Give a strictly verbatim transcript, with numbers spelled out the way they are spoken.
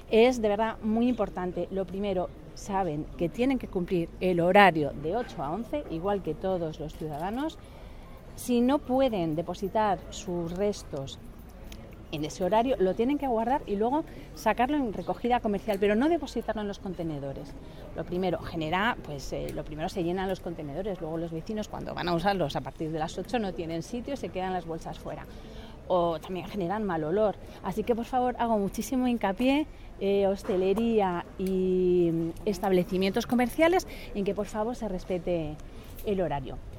es de verdad muy importante. Lo primero, saben que tienen que cumplir el horario de ocho a once, igual que todos los ciudadanos. Si no pueden depositar sus restos en ese horario, lo tienen que guardar y luego sacarlo en recogida comercial, pero no depositarlo en los contenedores. Lo primero, genera, pues eh, lo primero se llenan los contenedores, luego los vecinos cuando van a usarlos a partir de las ocho no tienen sitio, se quedan las bolsas fuera. O también generan mal olor. Así que por favor hago muchísimo hincapié, eh, hostelería y establecimientos comerciales, en que por favor se respete el horario.